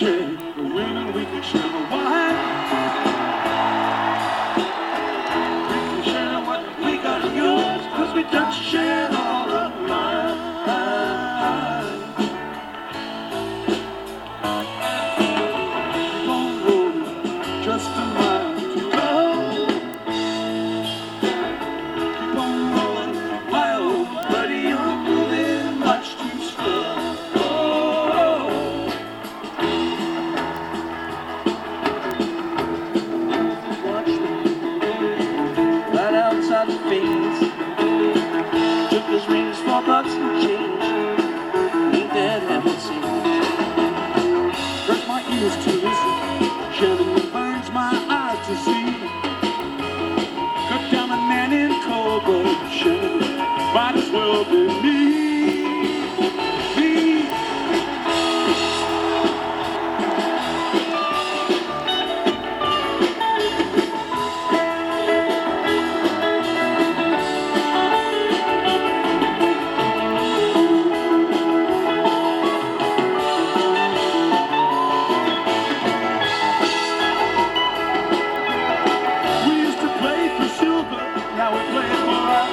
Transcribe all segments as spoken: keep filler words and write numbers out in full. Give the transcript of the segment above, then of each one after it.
share the women, we can share the wine. We can share what we got in yours, cause we don't share all of mine. Keep on rolling, just a mile to go. Keep on rolling, my old buddy, you're moving much too slow. Outside the fence, took his rings for bucks and change. Ain't that heaven seen? Hurts my ears to listen, Shannon, it burns my eyes to see. Cut down a man in cold blood, Shannon, might as well be me. Me. Now we play it for us.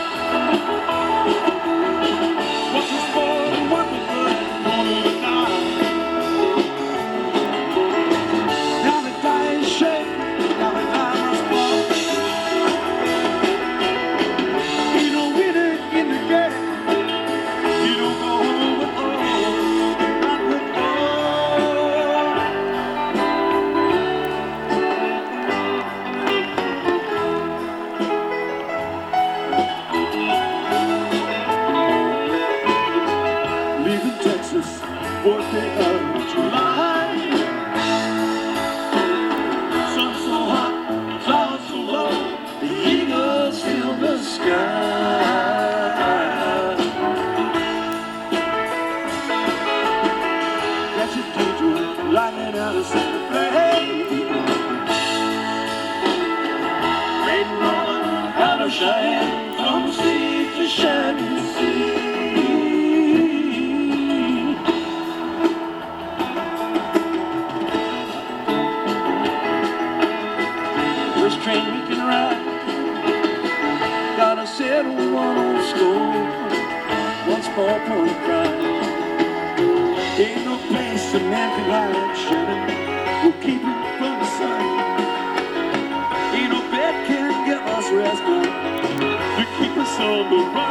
What's the sport and what was good? Only the die. Now the die is shaking. Now the die must fall. You don't win it in the game. You don't go home with all. Not with fourth day of July. Sun so hot, clouds so low, the eagles fill the sky. That's a daydream, lightning out of Santa Fe. Rain rolling out of Cheyenne, from sea to shining sea. Train we can ride, gotta settle one old score, one small point of pride. Ain't no place a man can hide, Shannon, we'll keep it from the sun. Ain't no bed can give us rest now, we keep us on the run.